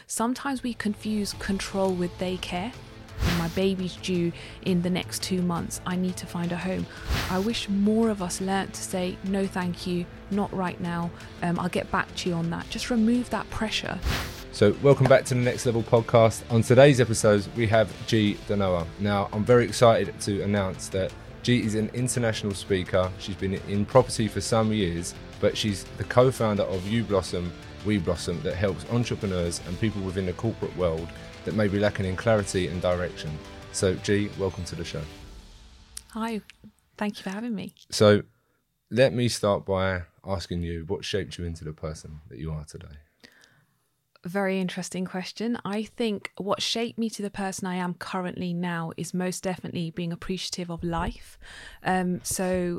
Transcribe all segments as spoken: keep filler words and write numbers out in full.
sometimes we confuse control with daycare. My baby's due in the next two months. I need to find a home. I wish more of us learnt to say, no, thank you, not right now. Um, I'll get back to you on that. Just remove that pressure. So welcome back to the Next Level podcast. On today's episode, we have G Danoa. Now, I'm very excited to announce that G is an international speaker. She's been in property for some years, but she's the co-founder of You Blossom, We Blossom, that helps entrepreneurs and people within the corporate world that may be lacking in clarity and direction. So G, welcome to the show. Hi, thank you for having me. So let me start by asking you, what shaped you into the person that you are today? Very interesting question. I think what shaped me to the person I am currently now is most definitely being appreciative of life. Um, so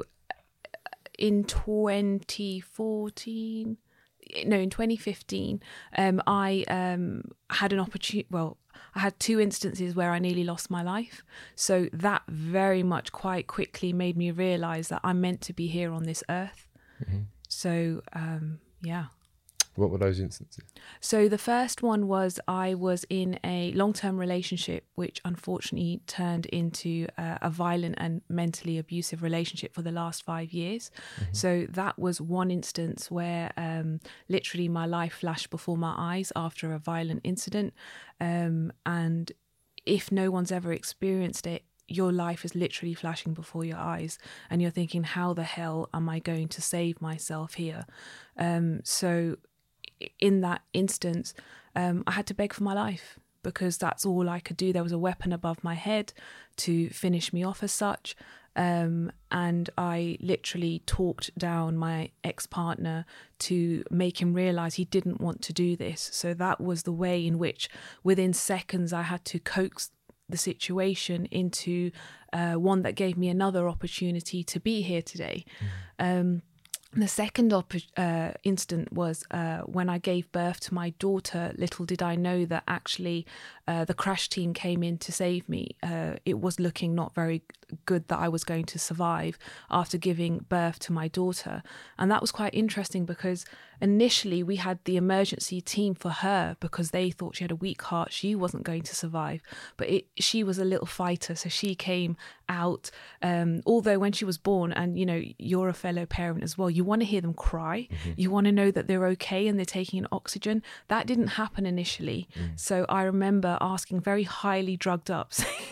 in twenty fourteen, no, in twenty fifteen, um, I um, had an opportunity, well, I had two instances where I nearly lost my life. So that very much quite quickly made me realise that I'm meant to be here on this earth. Mm-hmm. So, um, yeah. What were those instances? So the first one was I was in a long-term relationship, which unfortunately turned into uh, a violent and mentally abusive relationship for the last five years. Mm-hmm. So that was one instance where um, literally my life flashed before my eyes after a violent incident. Um, and if no one's ever experienced it, your life is literally flashing before your eyes and you're thinking, how the hell am I going to save myself here? Um, so in that instance, um, I had to beg for my life because that's all I could do. There was a weapon above my head to finish me off as such. Um, and I literally talked down my ex-partner to make him realise he didn't want to do this. So that was the way in which within seconds I had to coax the situation into uh, one that gave me another opportunity to be here today. Mm. Um, The second op- uh, instant was uh, when I gave birth to my daughter. Little did I know that actually uh, the crash team came in to save me. Uh, it was looking not very good that I was going to survive after giving birth to my daughter. And that was quite interesting because initially we had the emergency team for her because they thought she had a weak heart. She wasn't going to survive, but it, she was a little fighter. So she came out, um, although when she was born, and you know, you're a fellow parent as well, you want to hear them cry. Mm-hmm. You want to know that they're okay and they're taking an oxygen. That didn't happen initially. Mm. So I remember asking very highly drugged up,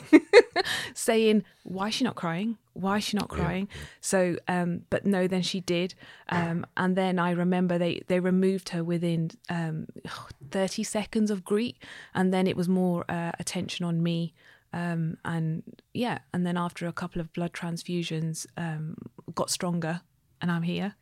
saying, why is she not crying? Why is she not crying? Yeah. So, um, but no, then she did. Um, and then I remember they, they removed her within um, thirty seconds of grief. And then it was more uh, attention on me. Um, and yeah, and then after a couple of blood transfusions, um, got stronger and I'm here.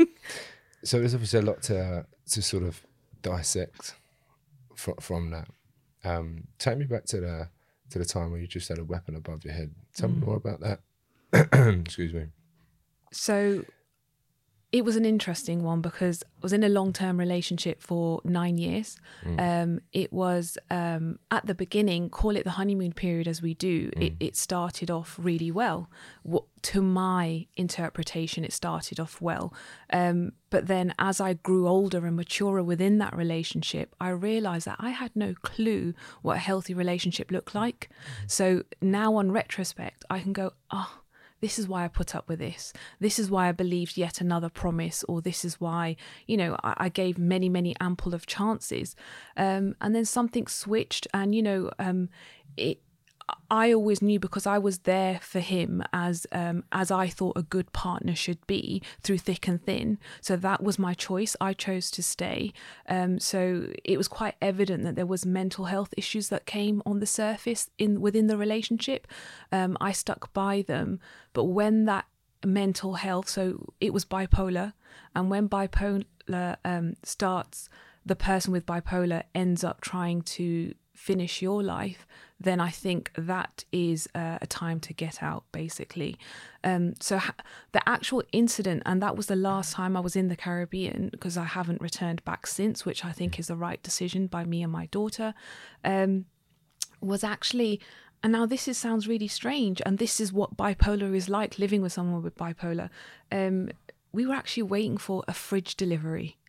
So there's obviously a lot to, to sort of dissect from, from that. Um, take me back to the to the time where you just had a weapon above your head. Tell mm. me more about that. Excuse me. So it was an interesting one because I was in a long-term relationship for nine years. Mm. Um, it was um, at the beginning, call it the honeymoon period as we do, mm. it, it started off really well. What, to my interpretation, it started off well. Um, but then as I grew older and maturer within that relationship, I realised that I had no clue what a healthy relationship looked like. Mm. So now on retrospect, I can go, oh, this is why I put up with this. This is why I believed yet another promise, or this is why, you know, I, I gave many, many ample of chances. Um, and then something switched and, you know, um, it, I always knew because I was there for him as um, as I thought a good partner should be through thick and thin. So that was my choice. I chose to stay. Um, so it was quite evident that there was mental health issues that came on the surface in within the relationship. Um, I stuck by them. But when that mental health, so it was bipolar. And when bipolar um, starts, the person with bipolar ends up trying to finish your life, then I think that is uh, a time to get out, basically. Um, so ha- the actual incident, and that was the last time I was in the Caribbean because I haven't returned back since, which I think is the right decision by me and my daughter, um, was actually, and now this is, sounds really strange, and this is what bipolar is like, living with someone with bipolar. Um, we were actually waiting for a fridge delivery.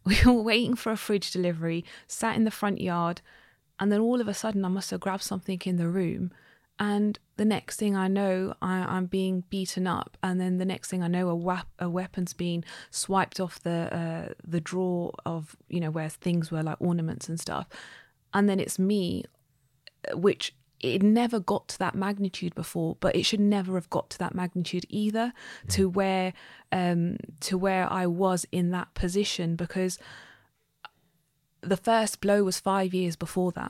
we were waiting for a fridge delivery, sat in the front yard, and then all of a sudden I must have grabbed something in the room, and the next thing I know, I, I'm being beaten up, and then the next thing I know, a, wap- a weapon's being swiped off the uh, the drawer of, you know, where things were like ornaments and stuff, and then it's me, which it never got to that magnitude before, but it should never have got to that magnitude either, mm. to where um, to where I was in that position, because the first blow was five years before that.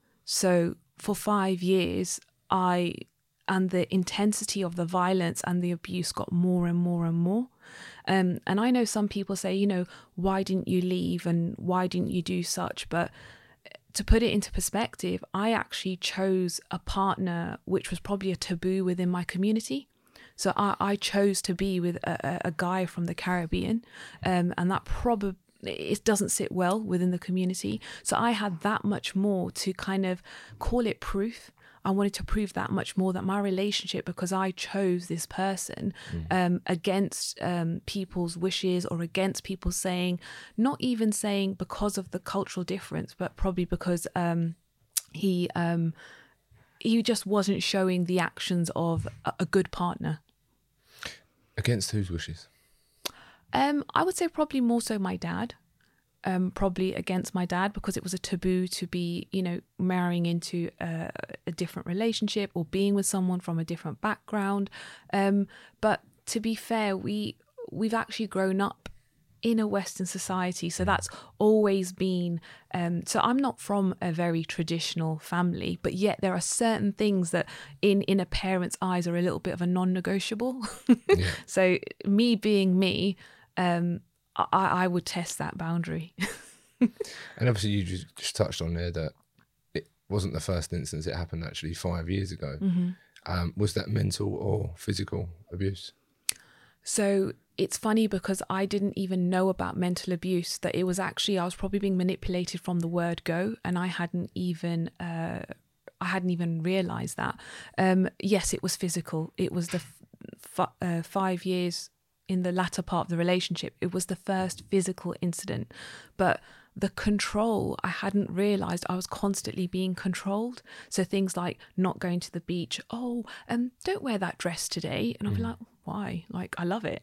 So for five years, I and the intensity of the violence and the abuse got more and more and more. Um, and I know some people say, you know, why didn't you leave and why didn't you do such? But to put it into perspective, I actually chose a partner which was probably a taboo within my community. So I, I chose to be with a, a guy from the Caribbean, um, and that probably it doesn't sit well within the community. So I had that much more to kind of call it proof. I wanted to prove that much more, that my relationship, because I chose this person mm. um, against um, people's wishes or against people saying, not even saying because of the cultural difference, but probably because um, he um, he just wasn't showing the actions of a, a good partner. Against whose wishes? Um, I would say probably more so my dad. Um, probably against my dad, because it was a taboo to be, you know, marrying into a, a different relationship or being with someone from a different background. Um, but to be fair, we we've actually grown up in a Western society, so that's always been. Um, so I'm not from a very traditional family, but yet there are certain things that, in in a parent's eyes, are a little bit of a non-negotiable. Yeah. So me being me. Um, I, I would test that boundary. And obviously you just, just touched on there that it wasn't the first instance, it happened actually five years ago. Mm-hmm. Um, was that mental or physical abuse? So it's funny because I didn't even know about mental abuse, that it was actually, I was probably being manipulated from the word go, and I hadn't even... Uh, I hadn't even realised that. Um, yes, it was physical. It was the f- uh, five years... in the latter part of the relationship, it was the first physical incident. But the control, I hadn't realised I was constantly being controlled. So things like not going to the beach. Oh, um, don't wear that dress today. And I'll be like, why? Like, I love it.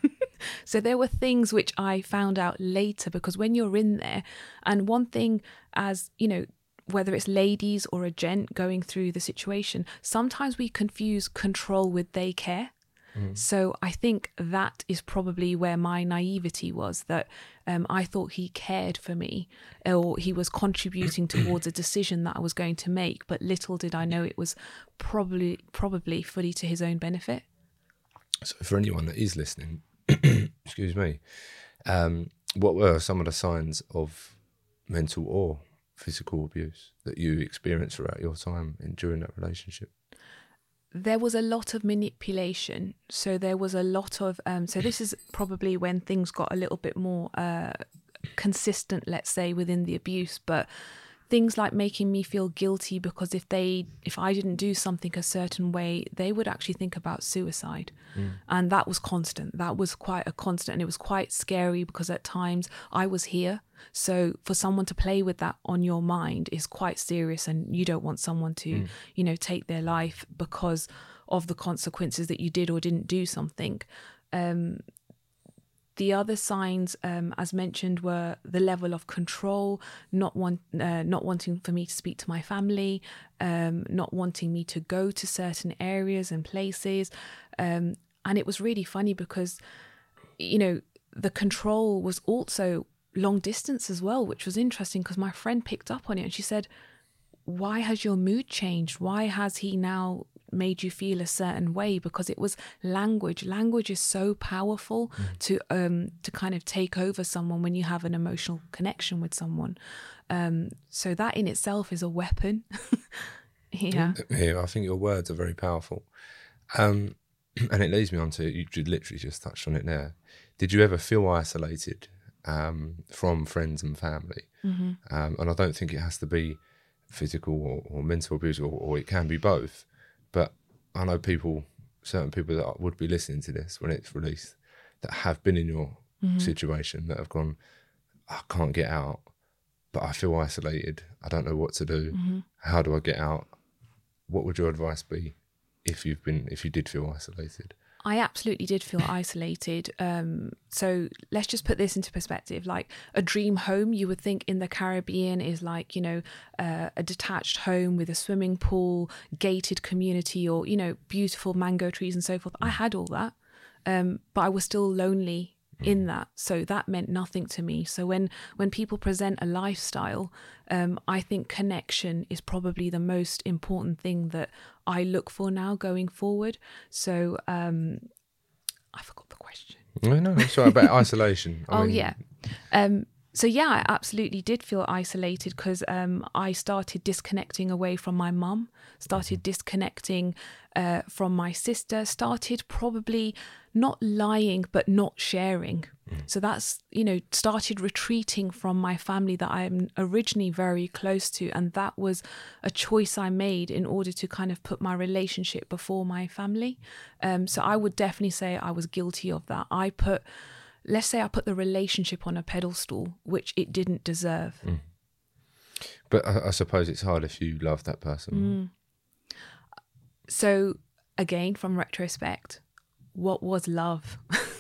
So there were things which I found out later, because when you're in there, and one thing, as you know, whether it's ladies or a gent going through the situation, sometimes we confuse control with they care. Mm. So I think that is probably where my naivety was, that um, I thought he cared for me, or he was contributing towards a decision that I was going to make. But little did I know it was probably probably fully to his own benefit. So for anyone that is listening, excuse me, um, what were some of the signs of mental or physical abuse that you experienced throughout your time in during that relationship? There was a lot of manipulation. So there was a lot of, um, so this is probably when things got a little bit more uh, consistent, let's say, within the abuse. But things like making me feel guilty because if they, if I didn't do something a certain way, they would actually think about suicide. Mm. And that was constant. That was quite a constant. And it was quite scary because at times I was here. So for someone to play with that on your mind is quite serious, and you don't want someone to, mm. you know, take their life because of the consequences that you did or didn't do something. Um, the other signs, um, as mentioned, were the level of control, not want, uh, not wanting for me to speak to my family, um, not wanting me to go to certain areas and places. Um, and it was really funny because, you know, the control was also long distance as well, which was interesting because my friend picked up on it and she said, why has your mood changed? Why has he now made you feel a certain way? Because it was language. Language is so powerful mm. to um to kind of take over someone when you have an emotional connection with someone. Um, so that in itself is a weapon. yeah. Yeah, I think your words are very powerful. Um, and it leads me on to, you literally just touched on it there. Did you ever feel isolated um, from friends and family? Mm-hmm. Um, and I don't think it has to be physical or, or mental abuse, or, or it can be both. But I know people, certain people that would be listening to this when it's released, that have been in your mm-hmm. situation, that have gone, I can't get out, but I feel isolated. I don't know what to do. Mm-hmm. How do I get out? What would your advice be if you've been, if you did feel isolated? I absolutely did feel isolated. Um, so let's just put this into perspective. Like a dream home, you would think in the Caribbean is like, you know, uh, a detached home with a swimming pool, gated community, or, you know, beautiful mango trees and so forth. I had all that, um, but I was still lonely in that. So that meant nothing to me. So when, when people present a lifestyle, um, I think connection is probably the most important thing that I look for now going forward. So um, I forgot the question. No, no, it's all right, about isolation. I oh, mean, yeah. Um, so, yeah, I absolutely did feel isolated because um, I started disconnecting away from my mum, started disconnecting uh, from my sister, started probably not lying, but not sharing. Mm. So that's, you know, started retreating from my family that I'm originally very close to. And that was a choice I made in order to kind of put my relationship before my family. Um, so I would definitely say I was guilty of that. I put... Let's say I put the relationship on a pedestal, which it didn't deserve. Mm. But I, I suppose it's hard if you love that person. Mm. So again, from retrospect, what was love?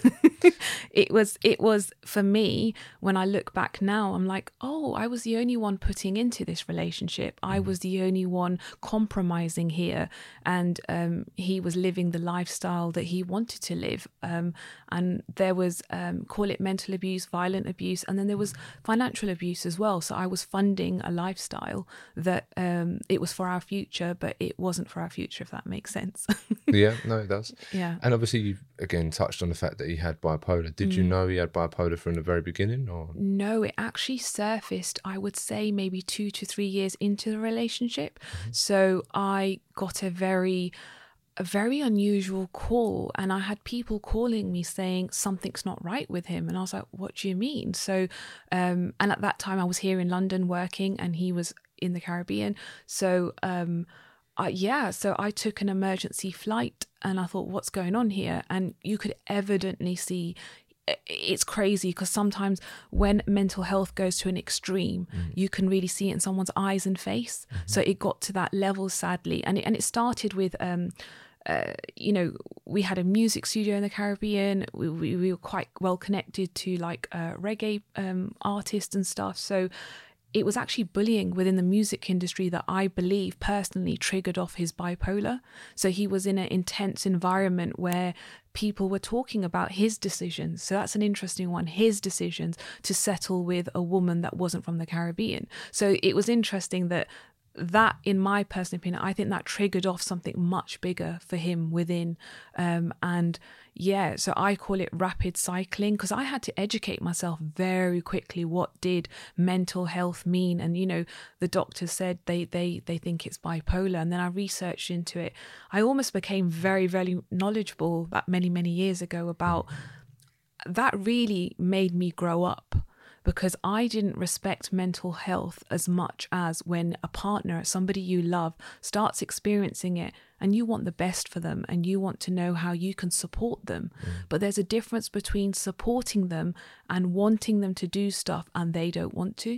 It was, it was for me, when I look back now, I'm like, oh, I was the only one putting into this relationship. I was the only one compromising here. And um, he was living the lifestyle that he wanted to live. Um, and there was, um, call it mental abuse, violent abuse, and then there was financial abuse as well. So I was funding a lifestyle that um, it was for our future, but it wasn't for our future, if that makes sense. Yeah, no, it does. Yeah. And obviously you've, again, touched on the fact that he had bipolar. Did mm. you know he had bipolar from the very beginning, or? No, it actually surfaced, I would say, maybe two to three years into the relationship. Mm-hmm. So I got a very... a very unusual call, and I had people calling me saying something's not right with him, and I was like, what do you mean? So um and at that time I was here in London working and he was in the Caribbean. So um I, yeah so I took an emergency flight and I thought, what's going on here? And you could evidently see, it's crazy because sometimes when mental health goes to an extreme, mm. you can really see it in someone's eyes and face. Mm-hmm. So it got to that level, sadly, and it, and it started with um Uh, you know, we had a music studio in the Caribbean. We, we, we were quite well connected to like uh, reggae um, artists and stuff. So it was actually bullying within the music industry that I believe personally triggered off his bipolar. So he was in an intense environment where people were talking about his decisions. So that's an interesting one, his decisions to settle with a woman that wasn't from the Caribbean. So it was interesting that that, in my personal opinion, I think that triggered off something much bigger for him within. Um, and yeah, so I call it rapid cycling, because I had to educate myself very quickly. What did mental health mean? And, you know, the doctors said they, they, they think it's bipolar. And then I researched into it. I almost became very, very knowledgeable that many, many years ago about that. Really made me grow up, because I didn't respect mental health as much as when a partner, somebody you love, starts experiencing it and you want the best for them and you want to know how you can support them. Mm. But there's a difference between supporting them and wanting them to do stuff and they don't want to.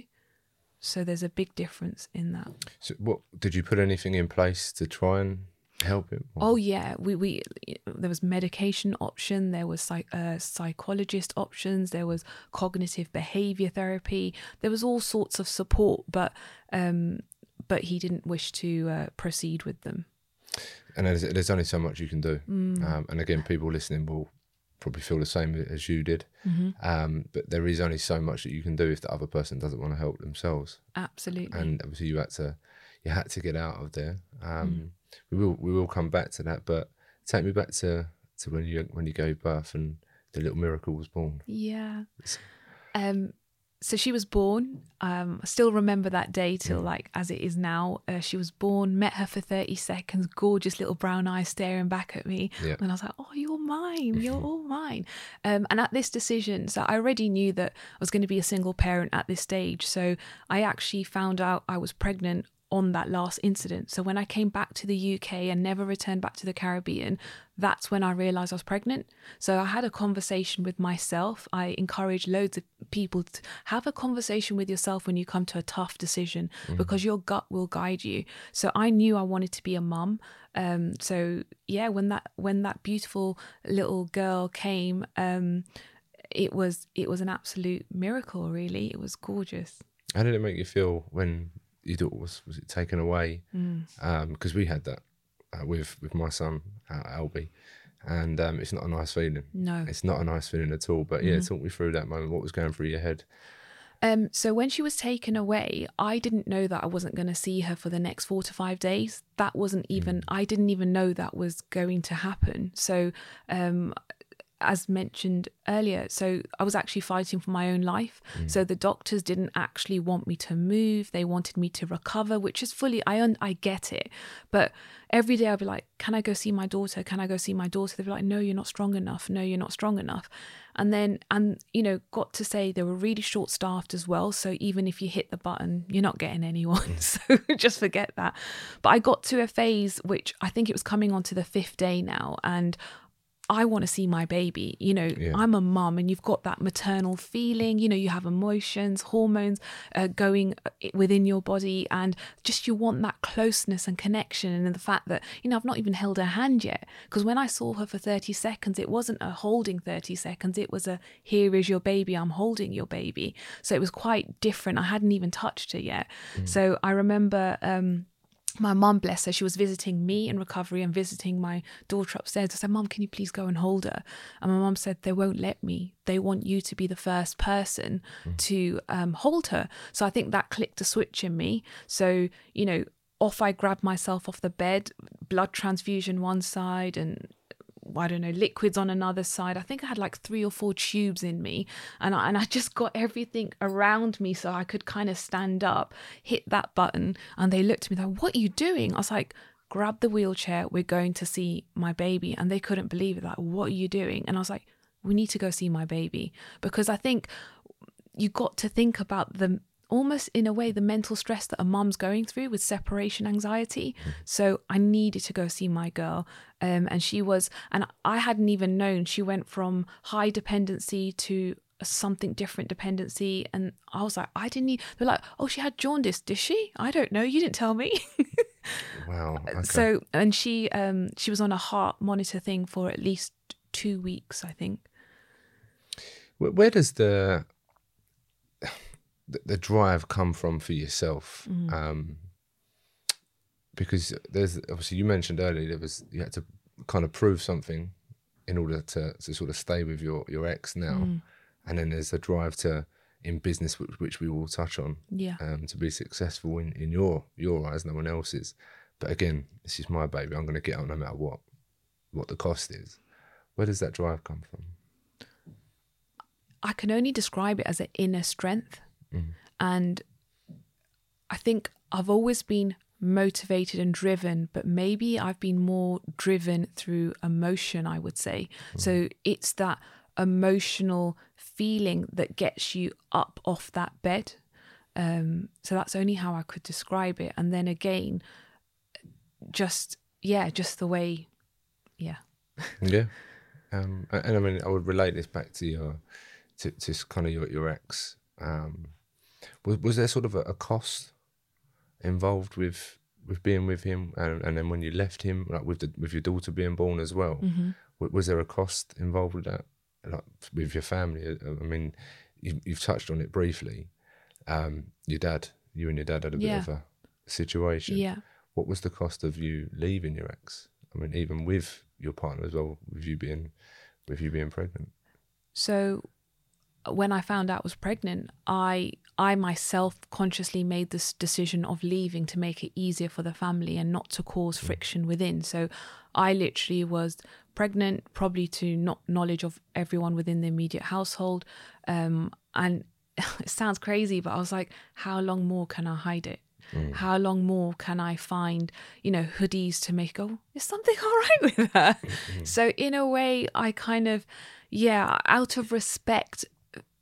So there's a big difference in that. So what, did you put anything in place to try and help him? Or? Oh yeah, we we there was medication option, there was psych, uh, psychologist options, there was cognitive behavior therapy, there was all sorts of support, but um but he didn't wish to uh, proceed with them. And there's, there's only so much you can do. Mm. Um, and again, people listening will probably feel the same as you did. Mm-hmm. Um, but there is only so much that you can do if the other person doesn't want to help themselves. Absolutely. And obviously you had to you had to get out of there. Um, mm. We will we will come back to that, but take me back to, to when you when you gave birth and the little miracle was born. Yeah. Um. So she was born. Um. I still remember that day till mm. like as it is now. Uh, she was born. Met her for thirty seconds. Gorgeous little brown eyes staring back at me. Yeah. And I was like, "Oh, you're mine. You're all mine." Um. And at this decision, so I already knew that I was going to be a single parent at this stage. So I actually found out I was pregnant on that last incident. So when I came back to the U K and never returned back to the Caribbean, that's when I realized I was pregnant. So I had a conversation with myself. I encourage loads of people to have a conversation with yourself when you come to a tough decision, mm. because your gut will guide you. So I knew I wanted to be a mum. Um, so yeah, when that when that beautiful little girl came, um, it was it was an absolute miracle, really. It was gorgeous. How did it make you feel when your daughter was, was it taken away? Because mm. um, we had that uh, with with my son, uh, Albie, and um, it's not a nice feeling. No. It's not a nice feeling at all. But yeah, mm. talk me through that moment. What was going through your head? Um, so when she was taken away, I didn't know that I wasn't going to see her for the next four to five days. That wasn't even, mm. I didn't even know that was going to happen. So um as mentioned earlier, so I was actually fighting for my own life. Mm. So the doctors didn't actually want me to move. They wanted me to recover, which is fully, I un, I get it. But every day I'd be like, can I go see my daughter? Can I go see my daughter? They'd be like, no, you're not strong enough. No, you're not strong enough. And then, and you know, got to say they were really short staffed as well. So even if you hit the button, you're not getting anyone. Mm. So just forget that. But I got to a phase, which I think it was coming on to the fifth day now. And I want to see my baby. You know, yeah. I'm a mum, and you've got that maternal feeling, you know, you have emotions, hormones uh, going within your body, and just you want that closeness and connection. And the fact that, you know, I've not even held her hand yet, because when I saw her for thirty seconds, it wasn't a holding thirty seconds. It was a, here is your baby, I'm holding your baby. So it was quite different. I hadn't even touched her yet. Mm. So I remember, um, my mum, bless her, she was visiting me in recovery and visiting my daughter upstairs. I said, Mum, can you please go and hold her? And my mum said, they won't let me. They want you to be the first person mm. to um, hold her. So I think that clicked a switch in me. So, you know, off I grabbed myself off the bed, blood transfusion one side and I don't know, liquids on another side. I think I had like three or four tubes in me, and I, and I just got everything around me so I could kind of stand up, hit that button, and they looked at me like, what are you doing? I was like, grab the wheelchair, we're going to see my baby. And they couldn't believe it, like, what are you doing? And I was like, we need to go see my baby. Because I think you got to think about the almost in a way the mental stress that a mum's going through with separation anxiety. So I needed to go see my girl, um, and she was, and I hadn't even known, she went from high dependency to something different dependency, and I was like, I didn't need, they're like, oh, she had jaundice, did she? I don't know, you didn't tell me. Wow. Okay. So, and she um she was on a heart monitor thing for at least two weeks, I think. Where, where does the the drive come from for yourself? Mm. Um, because there's obviously, you mentioned earlier, there was, you had to kind of prove something in order to, to sort of stay with your, your ex now. Mm. And then there's a drive to, in business, which, which we will touch on, yeah, um, to be successful in, in your, your eyes, no one else's. But again, this is my baby. I'm going to get on no matter what, what the cost is. Where does that drive come from? I can only describe it as an inner strength. Mm. And I think I've always been motivated and driven, but maybe I've been more driven through emotion, I would say. Mm. So it's that emotional feeling that gets you up off that bed. Um, so that's only how I could describe it. And then again, just, yeah, just the way, yeah. Yeah. Um, and I mean, I would relate this back to your, to, to kind of your, your ex. Um, was was there sort of a, a cost involved with with being with him, and, and then when you left him, like with the with your daughter being born as well, mm-hmm. was, was there a cost involved with that, like with your family? I mean, you, you've touched on it briefly. Um, your dad, you and your dad had a bit yeah. of a situation. Yeah. What was the cost of you leaving your ex? I mean, even with your partner as well, with you being with you being pregnant. So when I found out I was pregnant, I I myself consciously made this decision of leaving to make it easier for the family and not to cause friction mm. within. So I literally was pregnant, probably to not knowledge of everyone within the immediate household. Um, and it sounds crazy, but I was like, how long more can I hide it? Mm. How long more can I find, you know, hoodies to make go, is something all right with her? Mm-hmm. So in a way, I kind of, yeah, out of respect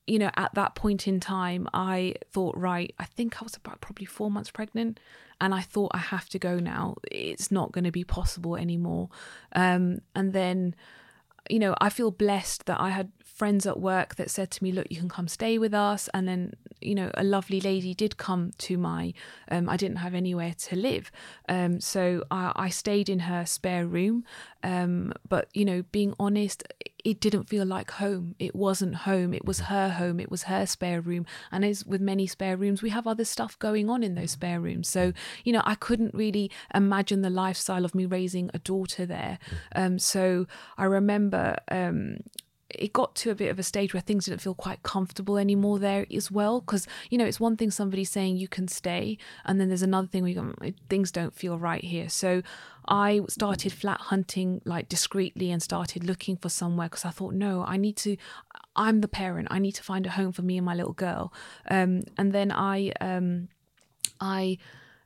you know, at that point in time, I thought, right, I think I was about probably four months pregnant. And I thought, I have to go now. It's not going to be possible anymore. Um, and then, you know, I feel blessed that I had friends at work that said to me, look, you can come stay with us. And then, you know, a lovely lady did come to my, um, I didn't have anywhere to live. Um, so I, I stayed in her spare room. Um, but, you know, being honest, it didn't feel like home. It wasn't home. It was her home. It was her spare room. And as with many spare rooms, we have other stuff going on in those spare rooms. So, you know, I couldn't really imagine the lifestyle of me raising a daughter there. Um, so I remember um, it got to a bit of a stage where things didn't feel quite comfortable anymore there as well. Because, you know, it's one thing somebody saying you can stay, and then there's another thing where you go, things don't feel right here. So I started flat hunting like discreetly and started looking for somewhere, because I thought, no, I need to, I'm the parent. I need to find a home for me and my little girl. Um, and then I, um, I,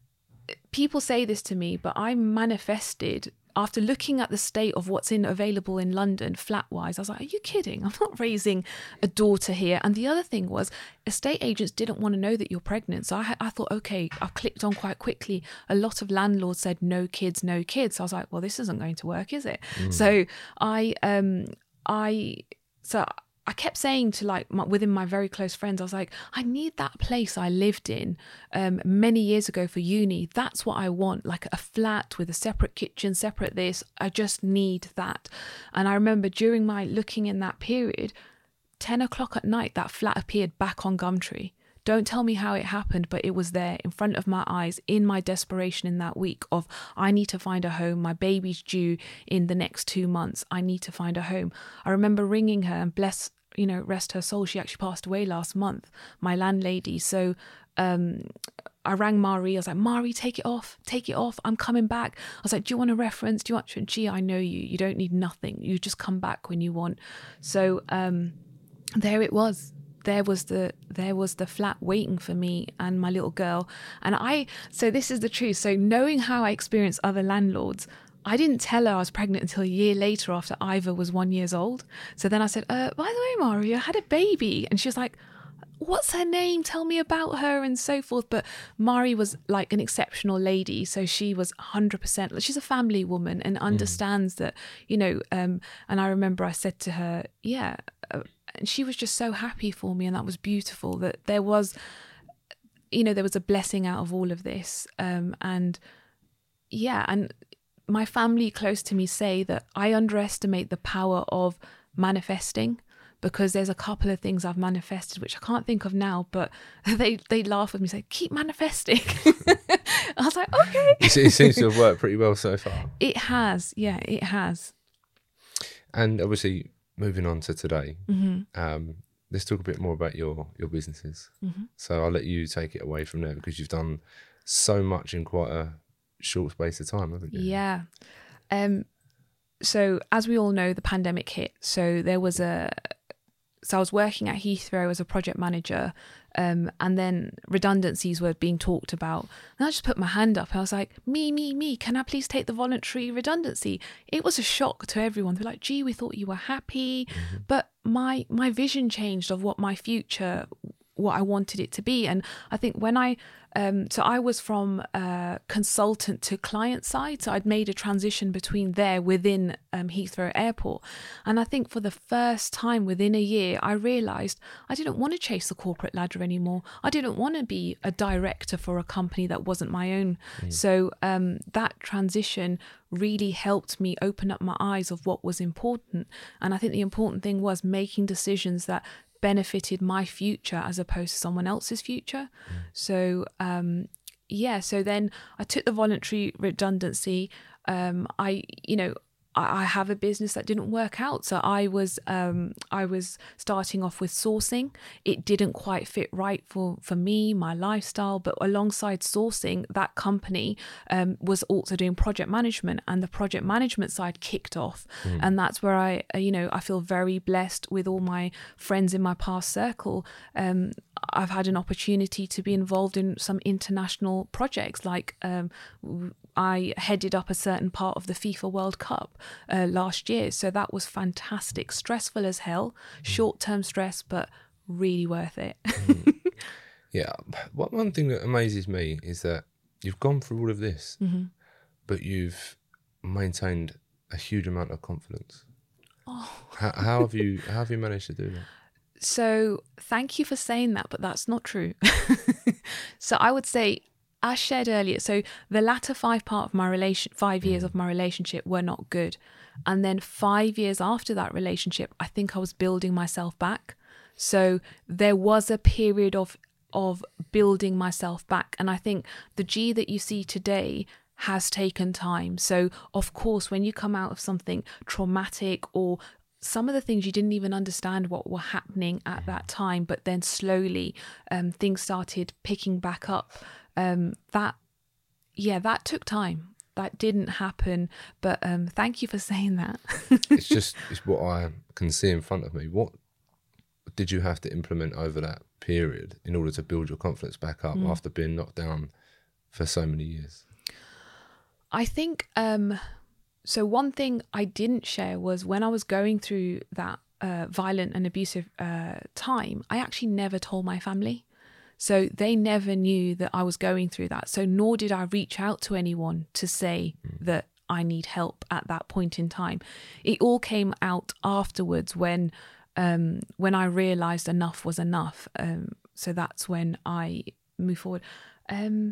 people say this to me, but I manifested after looking at the state of what's in available in London flat-wise. I was like, are you kidding? I'm not raising a daughter here. And the other thing was, estate agents didn't want to know that you're pregnant. So I, I thought, okay, I clicked on quite quickly. A lot of landlords said, no kids, no kids. So I was like, well, this isn't going to work, is it? Mm. So I, um, I, so I kept saying to like my, within my very close friends, I was like, I need that place I lived in um, many years ago for uni. That's what I want, like a flat with a separate kitchen, separate this. I just need that. And I remember during my looking in that period, ten o'clock at night, that flat appeared back on Gumtree. Don't tell me how it happened, but it was there in front of my eyes in my desperation in that week of, I need to find a home. My baby's due in the next two months. I need to find a home. I remember ringing her, and bless, you know, rest her soul, she actually passed away last month, my landlady. So um, I rang Mari. I was like, Mari, take it off, take it off. I'm coming back. I was like, do you want a reference? Do you want, gee, I know you. You don't need nothing. You just come back when you want. So um, there it was. There was the there was the flat waiting for me and my little girl. And I, so this is the truth. So knowing how I experienced other landlords, I didn't tell her I was pregnant until a year later after Ivor was one years old. So then I said, uh, by the way, Mari, I had a baby. And she was like, what's her name? Tell me about her, and so forth. But Mari was like an exceptional lady. So she was one hundred percent, she's a family woman and understands mm. that, you know, um, and I remember I said to her, yeah, uh, and she was just so happy for me. And that was beautiful, that there was, you know, there was a blessing out of all of this. Um, and yeah, and my family close to me say that I underestimate the power of manifesting, because there's a couple of things I've manifested, which I can't think of now, but they, they laugh with me, say, keep manifesting. I was like, okay. It seems to have worked pretty well so far. It has. Yeah, it has. And obviously, moving on to today, mm-hmm. um, let's talk a bit more about your, your businesses. Mm-hmm. So I'll let you take it away from there, because you've done so much in quite a short space of time, haven't you? Yeah. Um, so as we all know, the pandemic hit. So there was a, so I was working at Heathrow as a project manager, um, and then redundancies were being talked about. And I just put my hand up. I was like, me, me, me, can I please take the voluntary redundancy? It was a shock to everyone. They're like, gee, we thought you were happy. Mm-hmm. But my, my vision changed of what my future, what I wanted it to be. And I think when I, um, so I was from uh, consultant to client side. So I'd made a transition between there within um, Heathrow Airport. And I think for the first time within a year, I realised I didn't want to chase the corporate ladder anymore. I didn't want to be a director for a company that wasn't my own. Mm. So um, that transition really helped me open up my eyes of what was important. And I think the important thing was making decisions that benefited my future as opposed to someone else's future. Mm. So um yeah so then I took the voluntary redundancy. um I you know I have a business that didn't work out. So I was um, I was starting off with sourcing. It didn't quite fit right for, for me, my lifestyle. But alongside sourcing, that company um, was also doing project management, and the project management side kicked off. Mm. And that's where I, you know, I feel very blessed with all my friends in my past circle. Um, I've had an opportunity to be involved in some international projects, like um, I headed up a certain part of the FIFA World Cup uh, last year. So that was fantastic, stressful as hell, short-term stress, but really worth it. Mm. Yeah. What one thing that amazes me is that you've gone through all of this, Mm-hmm. but you've maintained a huge amount of confidence. Oh. How, how have you how have you managed to do that? So thank you for saying that, but that's not true. So I would say, as shared earlier, so the latter five part of my relation, five years of my relationship were not good. And then five years after that relationship, I think I was building myself back. So there was a period of of building myself back. And I think the G that you see today has taken time. So of course, when you come out of something traumatic, or some of the things you didn't even understand what were happening at that time, but then slowly um, things started picking back up. Um, that, yeah, that took time. That didn't happen. But um, thank you for saying that. It's just it's what I can see in front of me. What did you have to implement over that period in order to build your confidence back up mm. after being knocked down for so many years? I think... Um, So one thing I didn't share was when I was going through that uh, violent and abusive uh, time, I actually never told my family. So they never knew that I was going through that. So nor did I reach out to anyone to say mm. that I need help at that point in time. It all came out afterwards when um, when I realised enough was enough. Um, so that's when I moved forward. Um,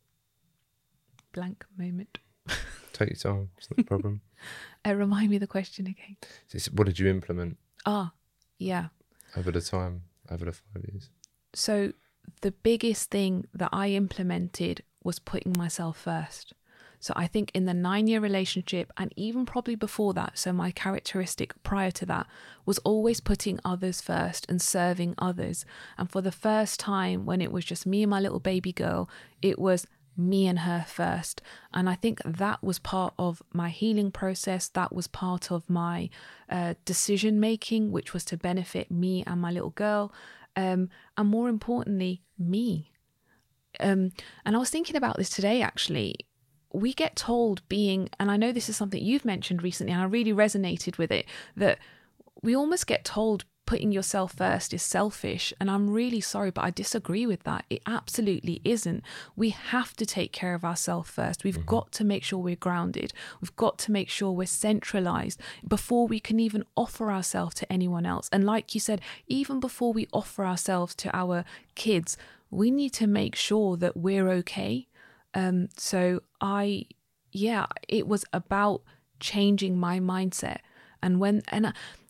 blank moment. Take your time, it's not a problem. uh, remind me the question again. So what did you implement? Ah, yeah. Over the time, over the five years? So the biggest thing that I implemented was putting myself first. So I think in the nine-year relationship, and even probably before that, so my characteristic prior to that was always putting others first and serving others. And for the first time, when it was just me and my little baby girl, it was me and her first. And I think that was part of my healing process. That was part of my uh, decision making, which was to benefit me and my little girl. Um, and more importantly, me. Um, and I was thinking about this today, actually. We get told being, and I know this is something you've mentioned recently, and I really resonated with it, that we almost get told putting yourself first is selfish. And I'm really sorry, but I disagree with that. It absolutely isn't. We have to take care of ourselves first. We've mm-hmm. got to make sure we're grounded. We've got to make sure we're centralized before we can even offer ourselves to anyone else. And like you said, even before we offer ourselves to our kids, we need to make sure that we're okay. Um, so I, yeah, it was about changing my mindset. And when, and I,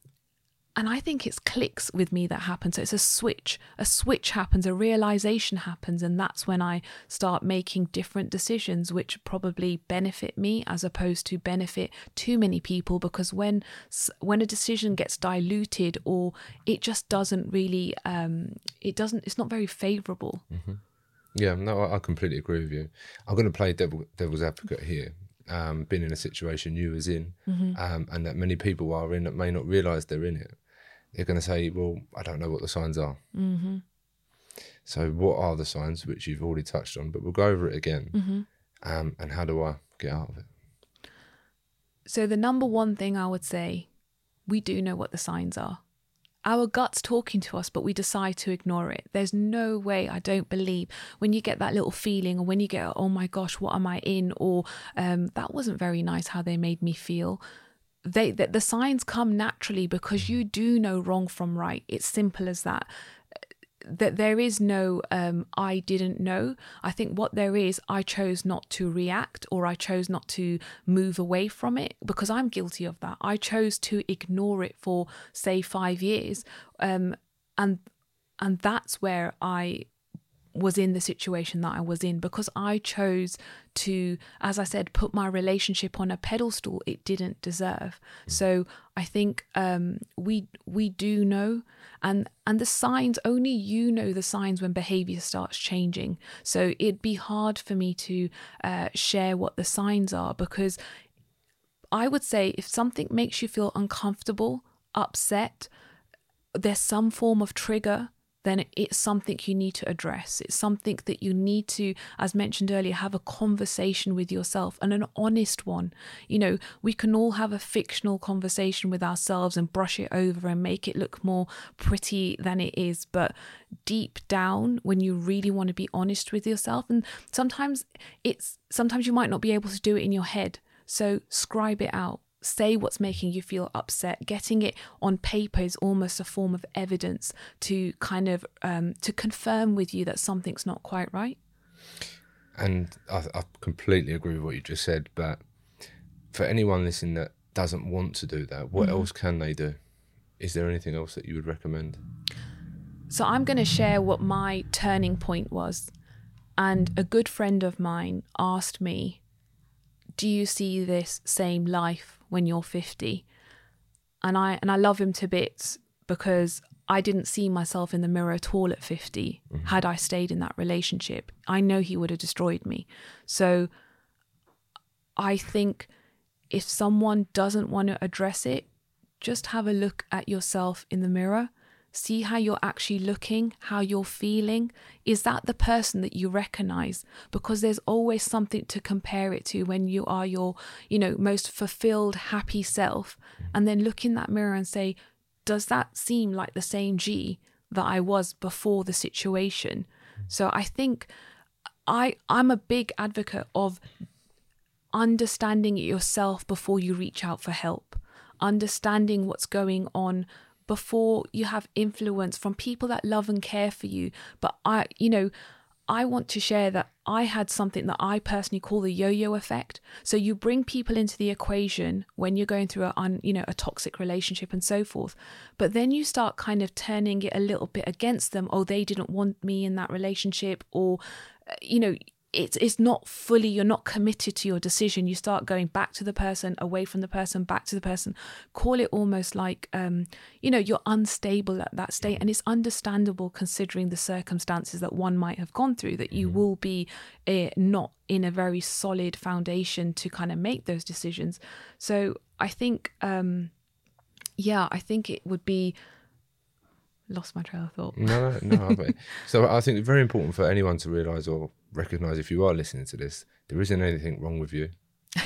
And I think it's clicks with me that happens. So it's a switch. A switch happens, a realization happens, and that's when I start making different decisions which probably benefit me as opposed to benefit too many people. Because when when a decision gets diluted, or it just doesn't really, um, it doesn't, it's not very favorable. Mm-hmm. Yeah, no, I completely agree with you. I'm going to play devil, devil's advocate here. Um, been in a situation you was in, mm-hmm. um, and that many people are in that may not realise they're in it. They're going to say, well, I don't know what the signs are. Mm-hmm. So what are the signs, which you've already touched on, but we'll go over it again. Mm-hmm. Um, and how do I get out of it? So the number one thing I would say, we do know what the signs are. Our gut's talking to us, but we decide to ignore it. There's no way, I don't believe, when you get that little feeling, or when you get, oh my gosh, what am I in? Or um, that wasn't very nice how they made me feel. They the, the signs come naturally because you do know wrong from right. It's simple as that. That there is no um, I didn't know. I think what there is, I chose not to react, or I chose not to move away from it, because I'm guilty of that. I chose to ignore it for, say, five years. Um, and and that's where I was in the situation that I was in, because I chose to, as I said, put my relationship on a pedestal it didn't deserve. Mm. So I think um, we we do know, and and the signs, only you know the signs when behavior starts changing. So it'd be hard for me to uh, share what the signs are, because I would say if something makes you feel uncomfortable, upset, there's some form of trigger then it's something you need to address. It's something that you need to, as mentioned earlier, have a conversation with yourself, and an honest one. You know, we can all have a fictional conversation with ourselves and brush it over and make it look more pretty than it is. But deep down, when you really want to be honest with yourself, and sometimes it's, sometimes you might not be able to do it in your head. So scribe it out. Say what's making you feel upset. Getting it on paper is almost a form of evidence to kind of um, to confirm with you that something's not quite right. And I, I completely agree with what you just said. But for anyone listening that doesn't want to do that, what mm-hmm. else can they do? Is there anything else that you would recommend? So I'm going to share what my turning point was. And a good friend of mine asked me, do you see this same life when you're fifty? And I and I love him to bits, because I didn't see myself in the mirror at all at fifty. Mm-hmm. Had I stayed in that relationship, I know he would have destroyed me. So I think if someone doesn't want to address it, just have a look at yourself in the mirror. See how you're actually looking, how you're feeling. Is that the person that you recognize? Because there's always something to compare it to when you are your, you know, most fulfilled, happy self. And then look in that mirror and say, does that seem like the same G that I was before the situation? So I think I, I'm a big advocate of understanding it yourself before you reach out for help. Understanding what's going on before you have influence from people that love and care for you. But I, you know, I want to share that I had something that I personally call the yo-yo effect. So you bring people into the equation when you're going through a, un, you know, a toxic relationship and so forth. But then you start kind of turning it a little bit against them. Oh, they didn't want me in that relationship, or, you know, It's it's not fully, you're not committed to your decision. You start going back to the person, away from the person, back to the person. Call it almost like, um, you know, you're unstable at that state. And it's understandable considering the circumstances that one might have gone through, that you will be uh, not in a very solid foundation to kind of make those decisions. So I think, um, yeah, I think it would be... Lost my trail of thought. No, no, no. So I think it's very important for anyone to realise or recognise, if you are listening to this, there isn't anything wrong with you.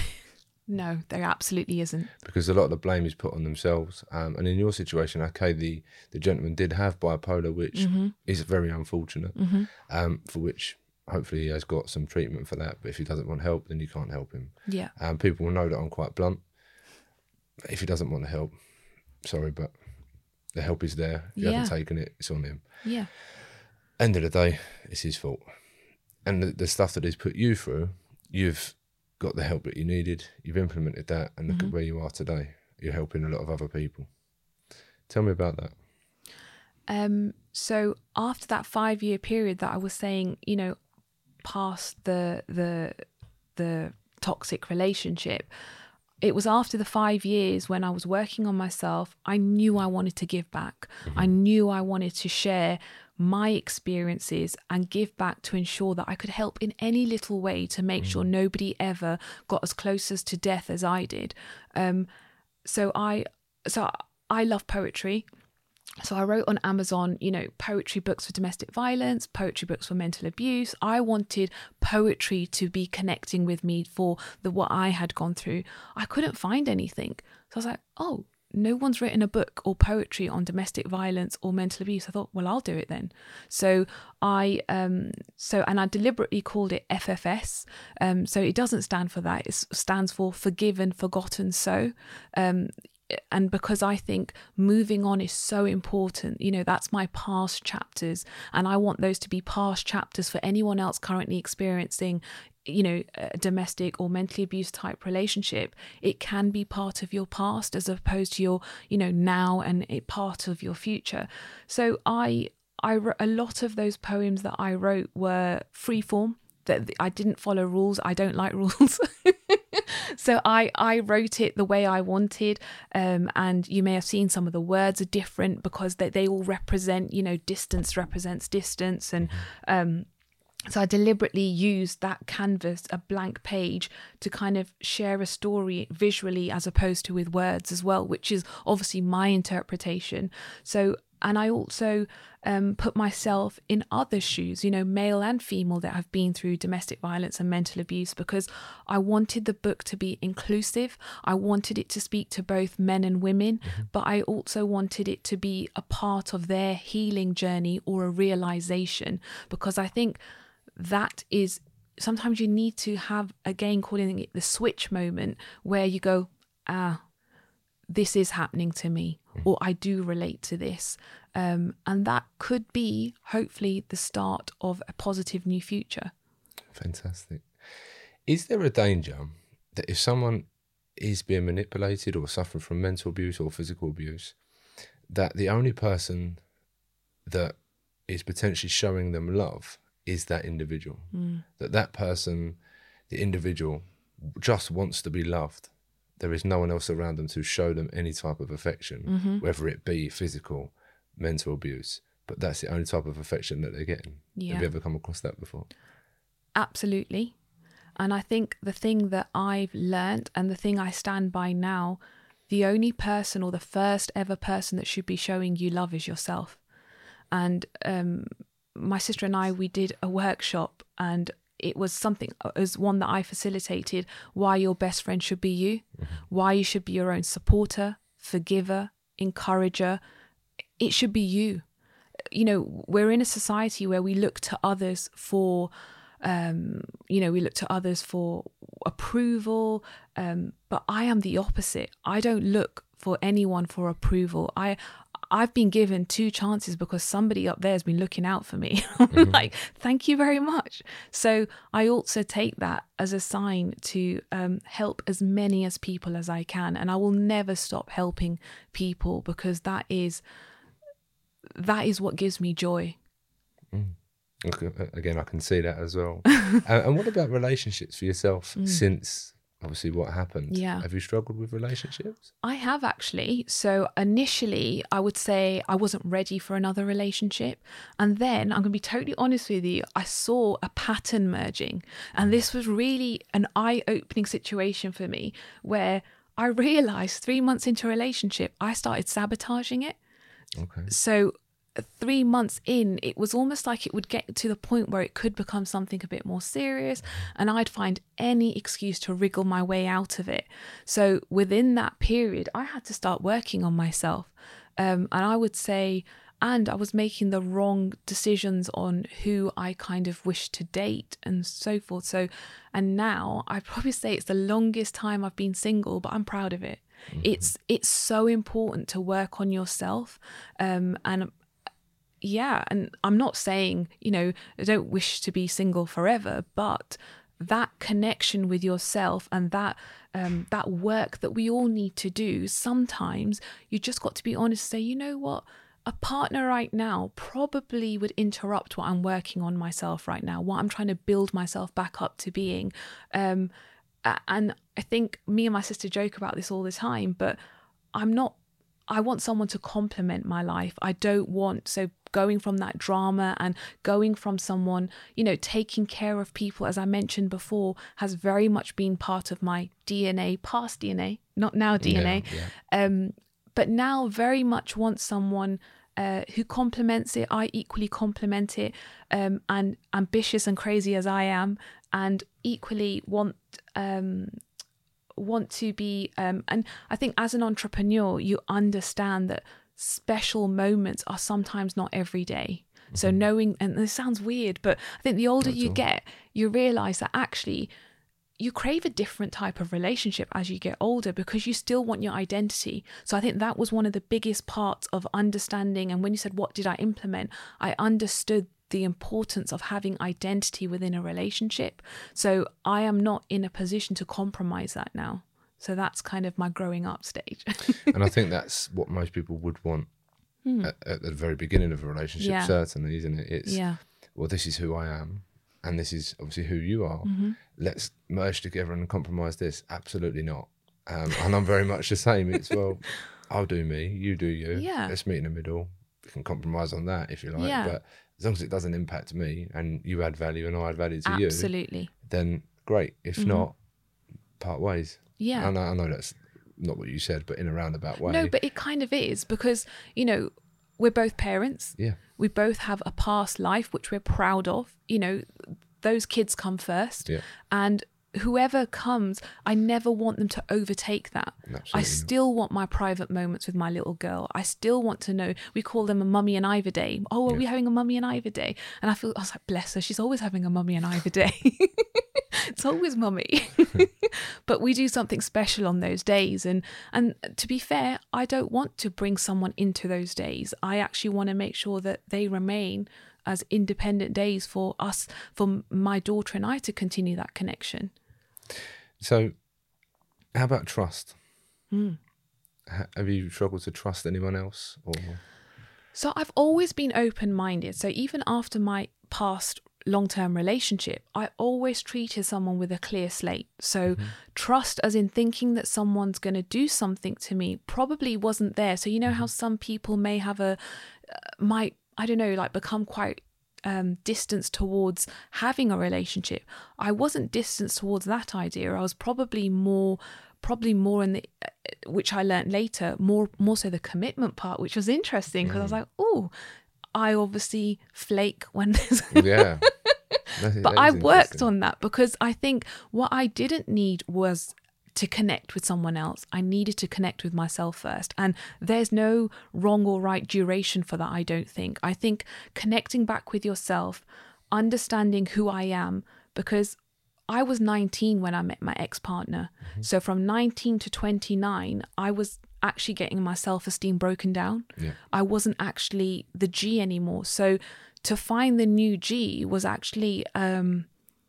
No, there absolutely isn't. Because a lot of the blame is put on themselves. Um, and in your situation, okay, the, the gentleman did have bipolar, which mm-hmm. is very unfortunate, mm-hmm. um, for which hopefully he has got some treatment for that. But if he doesn't want help, then you can't help him. Yeah. Um, people will know that I'm quite blunt. If he doesn't want the help, sorry, but... the help is there. If you yeah. haven't taken it, it's on him. Yeah. End of the day, it's his fault. And the, the stuff that he's put you through, you've got the help that you needed. You've implemented that, and look mm-hmm. at where you are today. You're helping a lot of other people. Tell me about that. Um. So after that five-year period that I was saying, you know, past the the the toxic relationship, it was after the five years when I was working on myself, I knew I wanted to give back. Mm-hmm. I knew I wanted to share my experiences and give back to ensure that I could help in any little way to make mm-hmm. sure nobody ever got as close as to death as I did. Um, so I, so I love poetry. So I wrote on Amazon, you know, poetry books for domestic violence, poetry books for mental abuse. I wanted poetry to be connecting with me for the what I had gone through. I couldn't find anything. So I was like, oh, no one's written a book or poetry on domestic violence or mental abuse. I thought, well, I'll do it then. So I, um, so, and I deliberately called it F F S. Um, so it doesn't stand for that. It stands for Forgiven, Forgotten So. Um, And because I think moving on is so important, you know, that's my past chapters. And I want those to be past chapters for anyone else currently experiencing, you know, a domestic or mentally abused type relationship. It can be part of your past as opposed to your, you know, now and it part of your future. So I, I wrote a lot of those poems that I wrote were free form. That I didn't follow rules. I don't like rules. So I, I wrote it the way I wanted. Um, and you may have seen some of the words are different because they, they all represent, you know, distance represents distance. And um, so I deliberately used that canvas, a blank page, to kind of share a story visually as opposed to with words as well, which is obviously my interpretation. So and I also um, put myself in others' shoes, you know, male and female, that have been through domestic violence and mental abuse, because I wanted the book to be inclusive. I wanted it to speak to both men and women, mm-hmm. but I also wanted it to be a part of their healing journey or a realization, because I think that is, sometimes you need to have, again, calling it the switch moment, where you go, ah, this is happening to me, or I do relate to this. Um, and that could be, hopefully, the start of a positive new future. Fantastic. Is there a danger that if someone is being manipulated or suffering from mental abuse or physical abuse, that the only person that is potentially showing them love is that individual? Mm. That that person, the individual, just wants to be loved. There is no one else around them to show them any type of affection, mm-hmm. whether it be physical, mental abuse, but that's the only type of affection that they're getting. Yeah. Have you ever come across that before? Absolutely. And I think the thing that I've learned, and the thing I stand by now, the only person, or the first ever person, that should be showing you love is yourself. And um, my sister and I, we did a workshop, and it was something, it was one that I facilitated, why your best friend should be you, mm-hmm. why you should be your own supporter, forgiver, encourager. It should be you. You know, we're in a society where we look to others for, um, you know, we look to others for approval. Um, but I am the opposite. I don't look for anyone for approval. I, I've been given two chances because somebody up there has been looking out for me. Mm-hmm. Like, thank you very much. So I also take that as a sign to um, help as many as people as I can. And I will never stop helping people, because that is, that is what gives me joy. Mm. Okay. Again, I can see that as well. uh, and what about relationships for yourself mm. since obviously what happened? Yeah. Have you struggled with relationships? I have, actually. So initially, I would say I wasn't ready for another relationship. And then, I'm going to be totally honest with you, I saw a pattern merging. And this was really an eye-opening situation for me, where I realised three months into a relationship, I started sabotaging it. Okay. So three months in, it was almost like it would get to the point where it could become something a bit more serious, and I'd find any excuse to wriggle my way out of it. So within that period, I had to start working on myself. Um, and I would say, and I was making the wrong decisions on who I kind of wished to date and so forth. So, and now I'd probably say it's the longest time I've been single, but I'm proud of it. Mm-hmm. It's, it's so important to work on yourself. Um, and yeah, and I'm not saying, you know, I don't wish to be single forever, but that connection with yourself and that um, that work that we all need to do, sometimes you just got to be honest and say, you know what, a partner right now probably would interrupt what I'm working on myself right now, what I'm trying to build myself back up to being. Um, and I think me and my sister joke about this all the time, but I'm not, I want someone to complement my life. I don't want, so going from that drama and going from someone, you know, taking care of people, as I mentioned before, has very much been part of my D N A, past D N A, not now D N A. Yeah, yeah. Um, but now very much want someone uh, who complements it. I equally complement it, um, and ambitious and crazy as I am, and equally want um, want to be. Um, and I think as an entrepreneur, you understand that special moments are sometimes not every day. Mm-hmm. So knowing, and this sounds weird, but I think the older That's you all. get, you realize that actually you crave a different type of relationship as you get older, because you still want your identity. So I think that was one of the biggest parts of understanding. And when you said, what did I implement? I understood the importance of having identity within a relationship. So I am not in a position to compromise that now. So that's kind of my growing up stage. And I think that's what most people would want hmm. at, at the very beginning of a relationship, yeah. certainly, isn't it? It's, yeah. well, this is who I am, and this is obviously who you are. Mm-hmm. Let's merge together and compromise this. Absolutely not. Um, and I'm very much the same. It's, well, I'll do me, you do you. Yeah. Let's meet in the middle. We can compromise on that if you like. Yeah. But as long as it doesn't impact me and you add value and I add value to Absolutely. you, Absolutely. then great. If mm-hmm. not, part ways. Yeah. I know, I know that's not what you said, but in a roundabout way. No, but it kind of is, because, you know, we're both parents. Yeah. We both have a past life, which we're proud of. You know, those kids come first. Yeah. And whoever comes, I never want them to overtake that. Absolutely I not. still want my private moments with my little girl. I still want to know, we call them a mummy and Ivor day. Oh, are Yeah. we having a mummy and Ivor day? And I feel, I was like, bless her, she's always having a mummy and Ivor day. It's always mummy. But we do something special on those days. And, and to be fair, I don't want to bring someone into those days. I actually want to make sure that they remain as independent days for us, for my daughter and I to continue that connection. So, how about trust? Mm. Ha- have you struggled to trust anyone else? Or So I've always been open-minded. So even after my past long-term relationship, I always treated someone with a clear slate. So mm-hmm. trust as in thinking that someone's going to do something to me probably wasn't there. So you know mm-hmm. how some people may have a, uh, might, I don't know, like become quite um, distanced towards having a relationship. I wasn't distanced towards that idea. I was probably more, probably more in the, uh, which I learned later, more, more so the commitment part, which was interesting because mm. I was like, oh, I obviously flake when there's yeah. That, but I worked on that because I think what I didn't need was to connect with someone else. I needed to connect with myself first. And there's no wrong or right duration for that, I don't think. I think connecting back with yourself, understanding who I am, because I was nineteen when I met my ex-partner. Mm-hmm. So from nineteen to twenty-nine, I was actually getting my self-esteem broken down. Yeah. I wasn't actually the G anymore. So to find the new G was actually, um,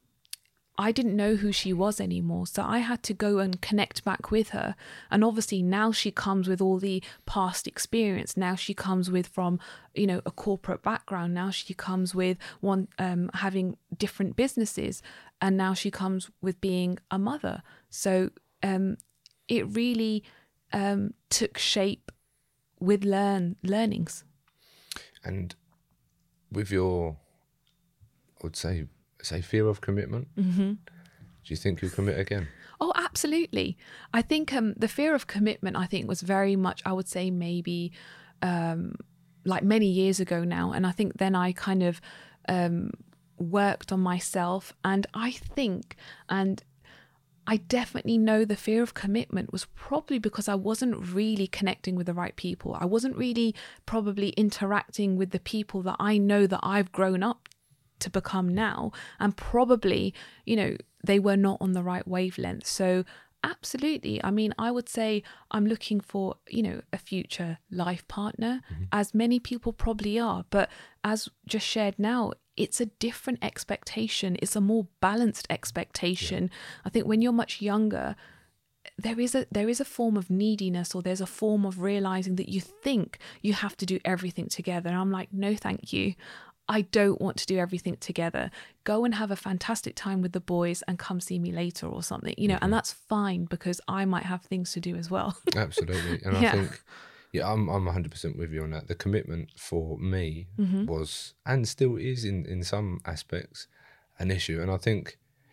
I didn't know who she was anymore. So I had to go and connect back with her. And obviously now she comes with all the past experience. Now she comes with from, you know, a corporate background. Now she comes with one, um, having different businesses. And now she comes with being a mother. So um, it really um, took shape with learn learnings. And with your, I would say, say fear of commitment, mm-hmm. do you think you'll commit again? Oh, absolutely. I think um, the fear of commitment, I think, was very much, I would say maybe um, like many years ago now. And I think then I kind of um, worked on myself. And I think, and I definitely know the fear of commitment was probably because I wasn't really connecting with the right people. I wasn't really probably interacting with the people that I know that I've grown up to become now. And probably, you know, they were not on the right wavelength. So absolutely. I mean, I would say I'm looking for, you know, a future life partner, mm-hmm. as many people probably are. But as just shared now, it's a different expectation. It's a more balanced expectation. Yeah. I think when you're much younger, there is a there is a form of neediness, or there's a form of realizing that you think you have to do everything together. And I'm like, no, thank you. I don't want to do everything together. Go and have a fantastic time with the boys and come see me later or something, you know, mm-hmm. and that's fine because I might have things to do as well. Absolutely. And yeah. I think, yeah, I'm I'm one hundred percent with you on that. The commitment for me mm-hmm. was, and still is in, in some aspects, an issue. And I think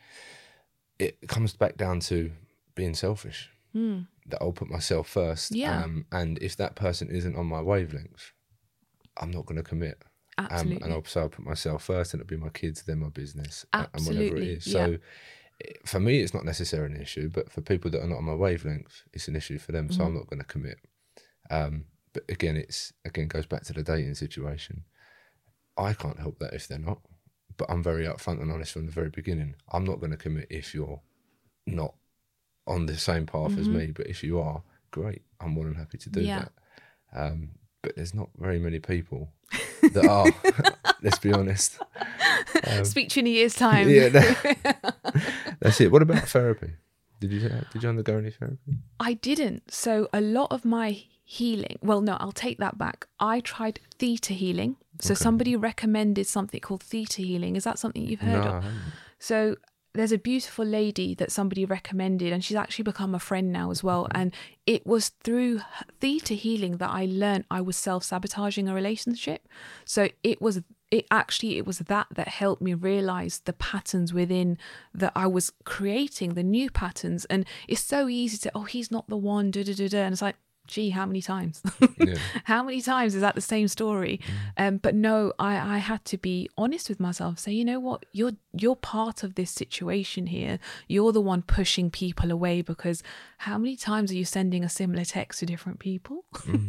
it comes back down to being selfish, mm. that I'll put myself first. Yeah. Um, and if that person isn't on my wavelength, I'm not going to commit. Absolutely. Um, and also I'll put myself first, and it'll be my kids, then my business, Absolutely. and whatever it is. Yeah. So it, for me, it's not necessarily an issue, but for people that are not on my wavelength, it's an issue for them. So mm-hmm. I'm not going to commit. Um, but again, it's again goes back to the dating situation. I can't help that if they're not, but I'm very upfront and honest from the very beginning. I'm not going to commit if you're not on the same path mm-hmm. as me, but if you are, great. I'm more than happy to do yeah. that. Um, but there's not very many people that are, let's be honest. Um, Speak to you in a year's time. Yeah, that, that's it. What about therapy? Did you did you undergo any therapy? I didn't. So a lot of my healing, well, no, I'll take that back. I tried theta healing. So okay. somebody recommended something called theta healing. Is that something you've heard no, of? I haven't. So there's a beautiful lady that somebody recommended, and she's actually become a friend now as well. And it was through theta healing that I learned I was self-sabotaging a relationship. So it was, it actually, it was that that helped me realize the patterns within that I was creating, the new patterns. And it's so easy to, oh, he's not the one, da da da da. And it's like, gee, how many times? Yeah. How many times is that the same story? Mm. Um, but no, I, I had to be honest with myself. Say, you know what, you're you're part of this situation here. You're the one pushing people away, because how many times are you sending a similar text to different people? Mm.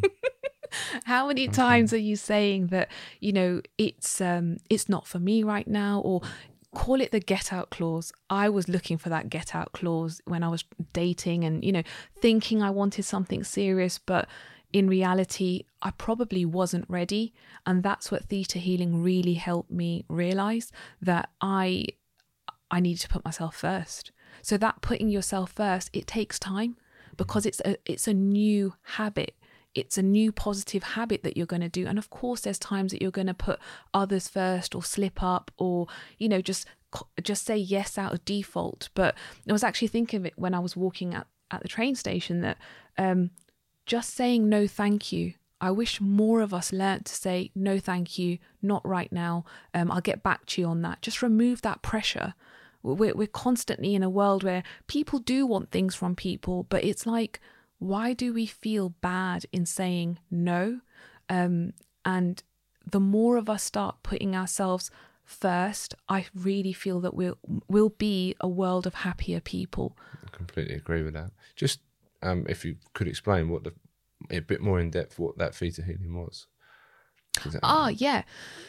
How many times are you saying that, you know, it's um it's not for me right now, or call it the get out clause. I was looking for that get out clause when I was dating and, you know, thinking I wanted something serious, but in reality, I probably wasn't ready. And that's what theta healing really helped me realize, that I I needed to put myself first. So that putting yourself first, it takes time, because it's a it's a new habit. It's a new positive habit that you're going to do. And of course, there's times that you're going to put others first, or slip up, or, you know, just just say yes out of default. But I was actually thinking of it when I was walking at, at the train station, that um, just saying no, thank you. I wish more of us learnt to say no, thank you, not right now. Um, I'll get back to you on that. Just remove that pressure. We're, we're constantly in a world where people do want things from people, but it's like, why do we feel bad in saying no? Um, and the more of us start putting ourselves first, I really feel that we'll we'll be a world of happier people. I completely agree with that. Just um, if you could explain what the a bit more in depth what that theta healing was. Ah, yeah.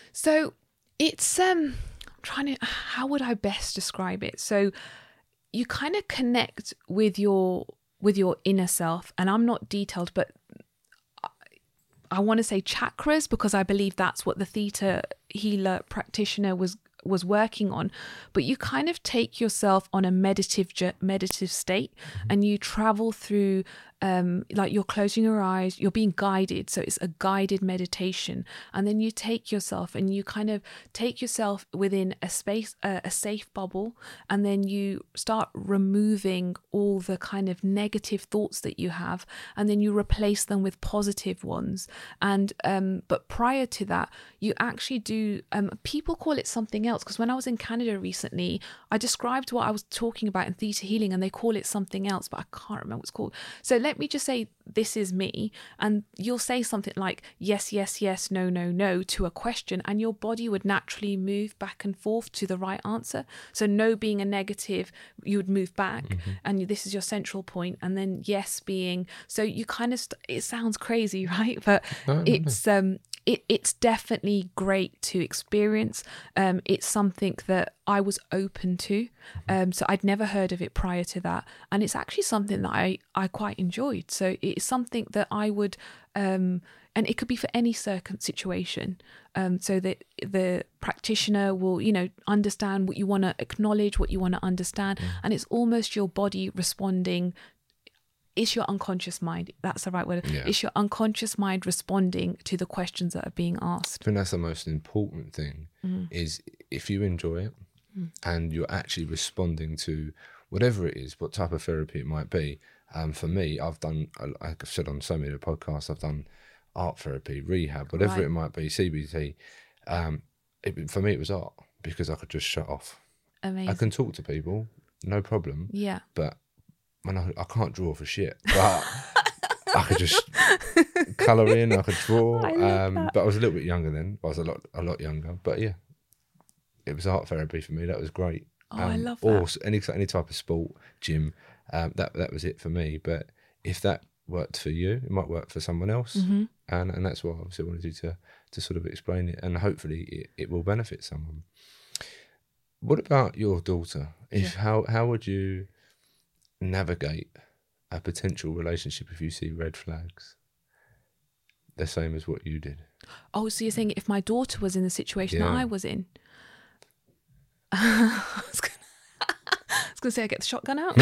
So it's um, I'm trying to. How would I best describe it? So you kind of connect with your with your inner self, and I'm not detailed, but I, I want to say chakras, because I believe that's what the theta healer practitioner was was working on. But you kind of take yourself on a meditative meditative state, mm-hmm. and you travel through um like you're closing your eyes, you're being guided, so it's a guided meditation, and then you take yourself and you kind of take yourself within a space uh, a safe bubble, and then you start removing all the kind of negative thoughts that you have, and then you replace them with positive ones. And um but prior to that, you actually do um people call it something else, because when I was in Canada recently, I described what I was talking about in theta healing, and they call it something else, but I can't remember what it's called. So let me just say, this is me, and you'll say something like yes, yes, yes, no, no, no to a question, and your body would naturally move back and forth to the right answer. So no being a negative, you would move back, mm-hmm. and this is your central point, and then yes being, so you kind of st- it sounds crazy, right? But oh, it's no. um It, it's definitely great to experience. Um, it's something that I was open to. Um, so I'd never heard of it prior to that. And it's actually something that I, I quite enjoyed. So it's something that I would, um, and it could be for any circum situation. Um, so that the practitioner will, you know, understand what you want to acknowledge, what you want to understand. Mm. And it's almost your body responding. It's your unconscious mind. That's the right word. Yeah. It's your unconscious mind responding to the questions that are being asked. I think that's the most important thing, mm. is if you enjoy it mm. and you're actually responding to whatever it is, what type of therapy it might be. Um, for me, I've done, like I've said on so many podcasts, I've done art therapy, rehab, whatever right. it might be, C B T. Um, it, for me, it was art, because I could just shut off. Amazing. I can talk to people, no problem. Yeah. But when I, I can't draw for shit, but I could just colour in, I could draw. I um, but I was a little bit younger then. I was a lot, a lot younger. But yeah, it was art therapy for me. That was great. Oh, um, I love or that. Or any any type of sport, gym. Um, that that was it for me. But if that worked for you, it might work for someone else. Mm-hmm. And and that's what I obviously wanted you to to sort of explain it, and hopefully it, it will benefit someone. What about your daughter? If yeah. how how would you navigate a potential relationship if you see red flags the same as what you did? Oh, so you're saying if my daughter was in the situation yeah. that I was in? I was going to say I get the shotgun out.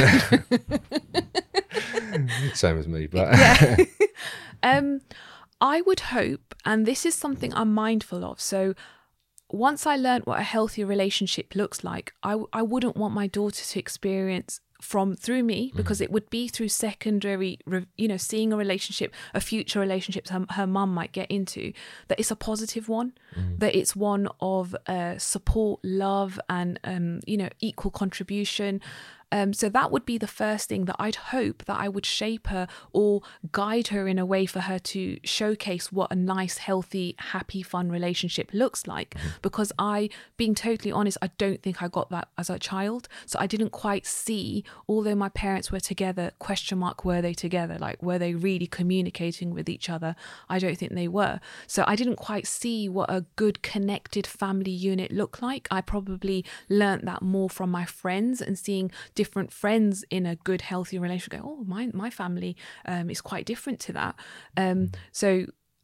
Same as me, but yeah. um, I would hope, and this is something I'm mindful of, so once I learned what a healthy relationship looks like, I, I wouldn't want my daughter to experience from through me, because mm. it would be through secondary, you know, seeing a relationship, a future relationship her, her mum might get into, that it's a positive one, mm. that it's one of uh, support, love, and, um, you know, equal contribution. Um, so that would be the first thing, that I'd hope that I would shape her or guide her in a way for her to showcase what a nice, healthy, happy, fun relationship looks like. Mm-hmm. Because I, being totally honest, I don't think I got that as a child. So I didn't quite see, although my parents were together, question mark, were they together? Like, were they really communicating with each other? I don't think they were. So I didn't quite see what a good connected family unit looked like. I probably learnt that more from my friends and seeing different friends in a good, healthy relationship. Go, oh, my my family um, is quite different to that. Um, so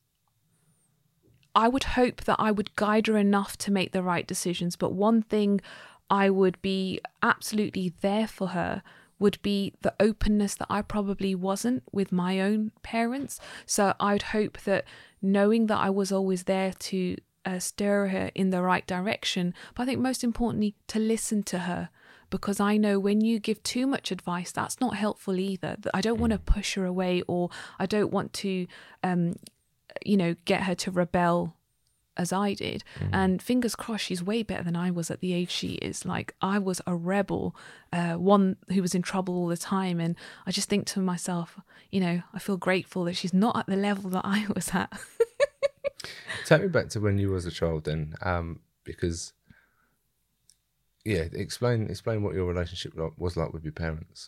I would hope that I would guide her enough to make the right decisions. But one thing I would be absolutely there for her would be the openness that I probably wasn't with my own parents. So I'd hope that, knowing that I was always there to uh, stir her in the right direction, but I think most importantly, to listen to her. Because I know when you give too much advice, that's not helpful either. I don't want to push her away, or I don't want to, um, you know, get her to rebel as I did. Mm. And fingers crossed, she's way better than I was at the age she is. Like, I was a rebel, uh, one who was in trouble all the time. And I just think to myself, you know, I feel grateful that she's not at the level that I was at. Take me back to when you was a child then, um, because, yeah, explain explain what your relationship was like with your parents.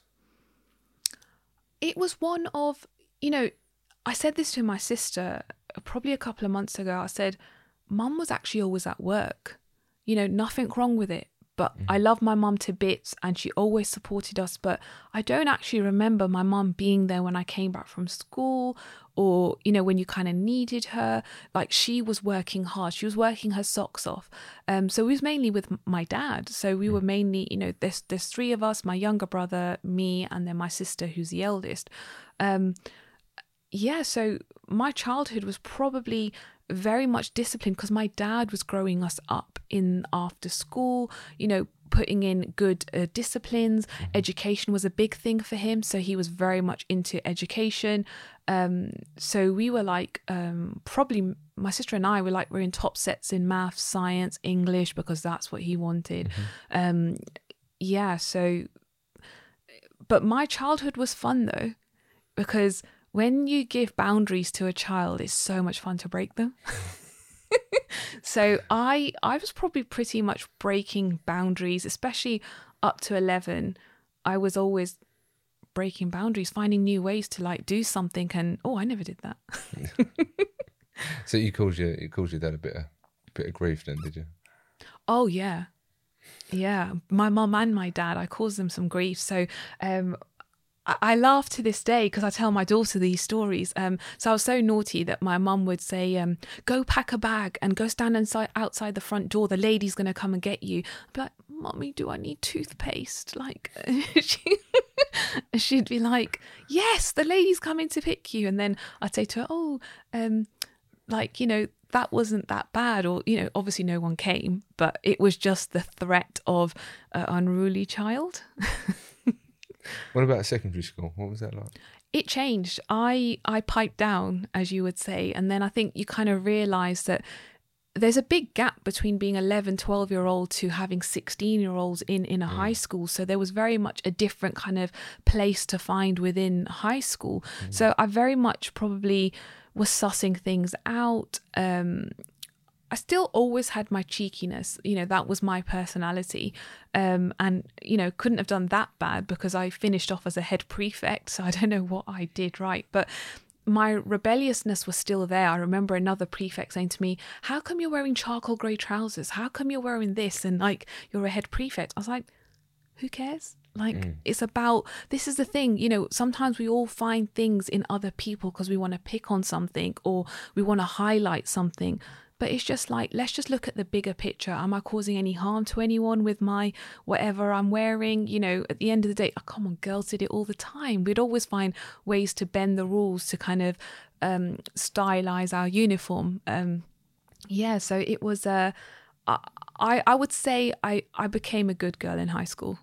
It was one of, you know, I said this to my sister probably a couple of months ago. I said, Mum was actually always at work, you know, nothing wrong with it. But mm-hmm. I love my mum to bits and she always supported us. But I don't actually remember my mum being there when I came back from school, or, you know, when you kind of needed her. Like, she was working hard. She was working her socks off. Um, so we was mainly with my dad. So we were mainly, you know, there's, there's three of us, my younger brother, me, and then my sister, who's the eldest. Um, yeah, so my childhood was probably very much disciplined because my dad was growing us up in after school, you know, putting in good uh, disciplines. Mm-hmm. Education was a big thing for him, so he was very much into education. Um, so we were like, um, probably my sister and I were like, we're in top sets in maths, science, English, because that's what he wanted. Mm-hmm. Um, yeah, so, but my childhood was fun though, because when you give boundaries to a child, it's so much fun to break them. So I I was probably pretty much breaking boundaries, especially up to eleven. I was always breaking boundaries, finding new ways to like do something, and oh, I never did that. So you caused your you caused your dad a bit of a bit of grief then, did you? Oh yeah, yeah. My mum and my dad, I caused them some grief. So um. I laugh to this day because I tell my daughter these stories. Um, so I was so naughty that my mum would say, um, go pack a bag and go stand inside, outside the front door. The lady's going to come and get you. I'd be like, Mummy, do I need toothpaste? Like, she, she'd be like, yes, the lady's coming to pick you. And then I'd say to her, oh, um, like, you know, that wasn't that bad. Or, you know, obviously no one came, but it was just the threat of an unruly child. What about secondary school? What was that like? It changed. I I piped down, as you would say, and then I think you kind of realise that there's a big gap between being eleven, twelve year old to having sixteen year olds in, in a mm. high school. So there was very much a different kind of place to find within high school. Mm. So I very much probably was sussing things out. Um, I still always had my cheekiness, you know, that was my personality. Um, and, you know, couldn't have done that bad because I finished off as a head prefect. So I don't know what I did right. But my rebelliousness was still there. I remember another prefect saying to me, how come you're wearing charcoal grey trousers? How come you're wearing this? And like, you're a head prefect. I was like, who cares? Like, mm. it's about, this is the thing, you know, sometimes we all find things in other people because we want to pick on something or we want to highlight something. But it's just like, let's just look at the bigger picture. Am I causing any harm to anyone with my whatever I'm wearing? You know, at the end of the day, oh, come on, girls did it all the time. We'd always find ways to bend the rules to kind of um, stylize our uniform. Um, yeah, so it was, uh, I, I would say I, I became a good girl in high school.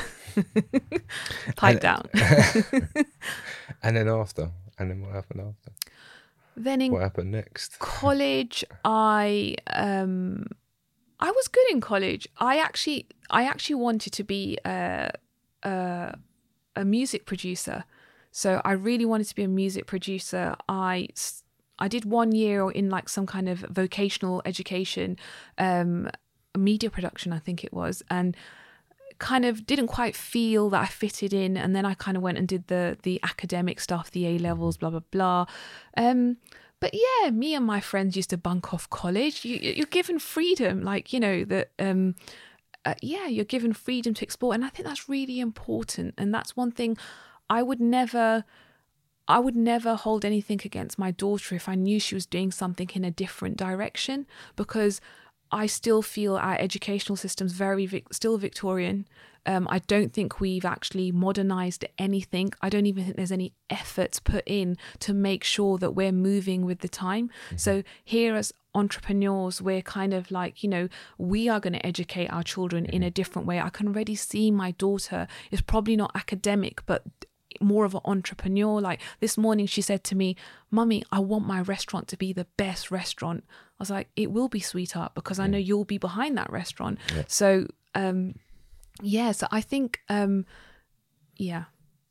Pipe down. And then after? And then what happened after? Then in what happened next? college, I um, I was good in college. I actually, I actually wanted to be uh, a, a music producer. So I really wanted to be a music producer. I I did one year in like some kind of vocational education, um, media production, I think it was, and kind of didn't quite feel that I fitted in. And then I kind of went and did the the academic stuff, the A levels, blah blah blah. Um, but yeah, me and my friends used to bunk off college. You, you're given freedom, like you know that. Um, uh, yeah, you're given freedom to explore, and I think that's really important. And that's one thing I would never. I would never hold anything against my daughter if I knew she was doing something in a different direction, because I still feel our educational system's very vic- still Victorian. Um, I don't think we've actually modernized anything. I don't even think there's any efforts put in to make sure that we're moving with the time. Mm-hmm. So here as entrepreneurs, we're kind of like, you know, we are going to educate our children mm-hmm. in a different way. I can already see my daughter is probably not academic, but more of an entrepreneur. Like this morning she said to me, "Mummy, I want my restaurant to be the best restaurant." I was like, "It will be, sweetheart, because I know you'll be behind that restaurant." Yeah. So um yeah so I think um yeah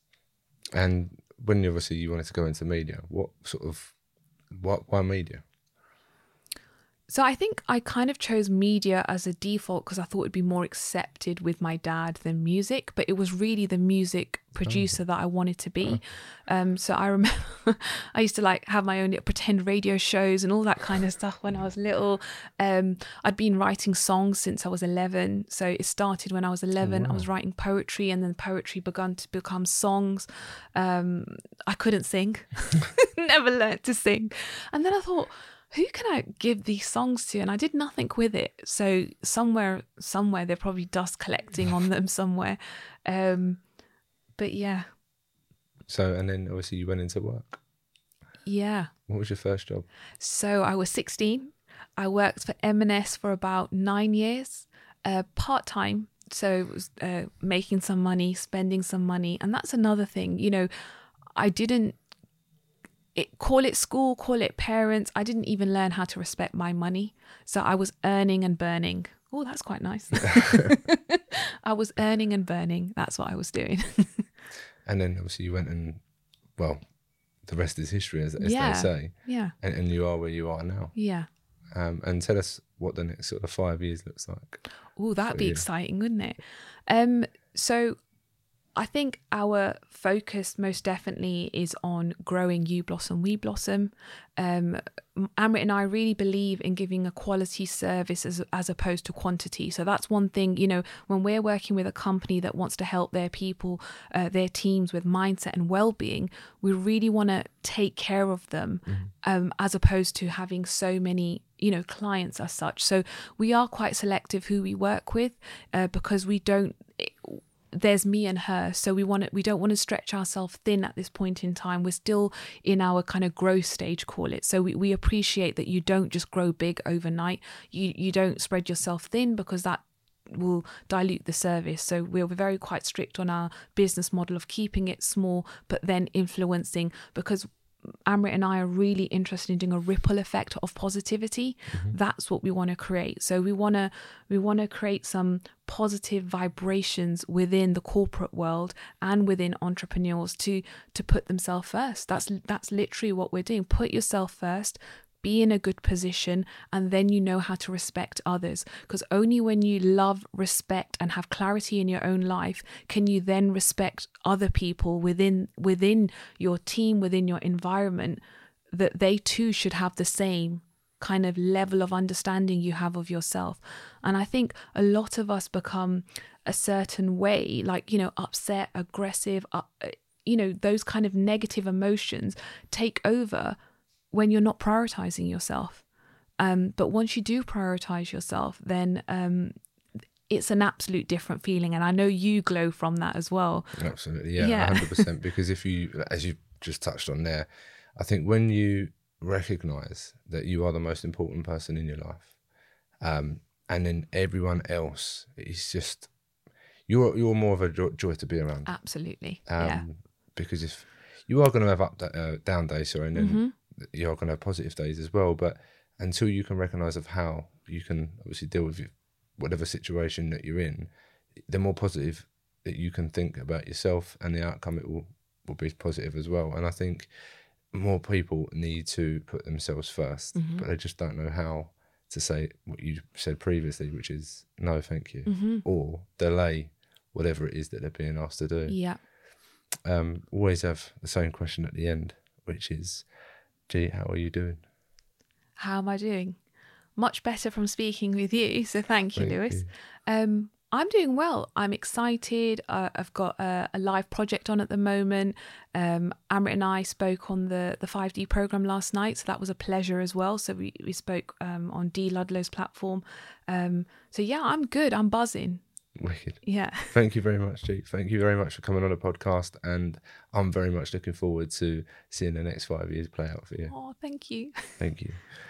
And when obviously you wanted to go into media, what sort of what why media? So I think I kind of chose media as a default because I thought it'd be more accepted with my dad than music, but it was really the music producer oh. that I wanted to be. Oh. Um, so I remember I used to like have my own pretend radio shows and all that kind of stuff when I was little. Um, I'd been writing songs since I was eleven. So it started when I was eleven. Oh, wow. I was writing poetry, and then poetry began to become songs. Um, I couldn't sing, never learned to sing. And then I thought, who can I give these songs to? And I did nothing with it. So somewhere, somewhere, they're probably dust collecting on them somewhere. Um, but yeah. So, and then obviously you went into work. Yeah. What was your first job? So I was sixteen. I worked for M and S for about nine years, uh, part-time. So it was uh, making some money, spending some money. And that's another thing, you know, I didn't, It, call it school, call it parents. I didn't even learn how to respect my money. So I was earning and burning. Oh, that's quite nice. I was earning and burning. That's what I was doing. And then obviously you went and, well, the rest is history, as, as yeah. they say. Yeah. And, and you are where you are now. Yeah. Um, and tell us what the next sort of five years looks like. Oh, that'd be you. exciting, wouldn't it? Um, so I think our focus most definitely is on growing You Blossom, We Blossom. Um, Amrit and I really believe in giving a quality service as, as opposed to quantity. So that's one thing, you know, when we're working with a company that wants to help their people, uh, their teams with mindset and well-being, we really want to take care of them mm-hmm. um, as opposed to having so many, you know, clients as such. So we are quite selective who we work with uh, because we don't... It, there's me and her, so we want to, we don't want to stretch ourselves thin at this point in time. We're still in our kind of growth stage, call it. So we, we appreciate that you don't just grow big overnight. You you don't spread yourself thin, because that will dilute the service. So we're very quite strict on our business model of keeping it small but then influencing, because Amrit and I are really interested in doing a ripple effect of positivity. Mm-hmm. That's what we want to create. So we want to we want to create some positive vibrations within the corporate world and within entrepreneurs to to put themselves first. That's that's literally what we're doing. Put yourself first. Be in a good position, and then you know how to respect others. Because only when you love, respect, and have clarity in your own life can you then respect other people within within your team, within your environment, that they too should have the same kind of level of understanding you have of yourself. And I think a lot of us become a certain way, like, you know, upset, aggressive, uh, you know, those kind of negative emotions take over when you're not prioritizing yourself. Um, but once you do prioritize yourself, then um, it's an absolute different feeling. And I know you glow from that as well. Absolutely, yeah, yeah. one hundred percent. Because if you, as you just touched on there, I think when you recognize that you are the most important person in your life, um, and then everyone else is just, you're you're more of a joy, joy to be around. Absolutely, um, yeah. Because if you are going to have up uh, down days, sorry, and then mm-hmm. you're going to have positive days as well, but until you can recognize of how you can obviously deal with whatever situation that you're in, the more positive that you can think about yourself, and the outcome it will will be positive as well. And I think more people need to put themselves first, Mm-hmm. but they just don't know how to say what you said previously, which is no thank you, Mm-hmm. or delay whatever it is that they're being asked to do. Yeah. Um, always have the same question at the end, which is, G, how are you doing? How am I doing? Much better from speaking with you. So thank you, Thank Lewis. you. Um, I'm doing well. I'm excited. Uh, I've got a, a live project on at the moment. Um, Amrit and I spoke on the, the five D program last night, so that was a pleasure as well. So we, we spoke um, on Dee Ludlow's platform. Um, so yeah, I'm good. I'm buzzing. Wicked. Yeah. Thank you very much, G. Thank you very much for coming on the podcast, and I'm very much looking forward to seeing the next five years play out for you. Oh, thank you. Thank you.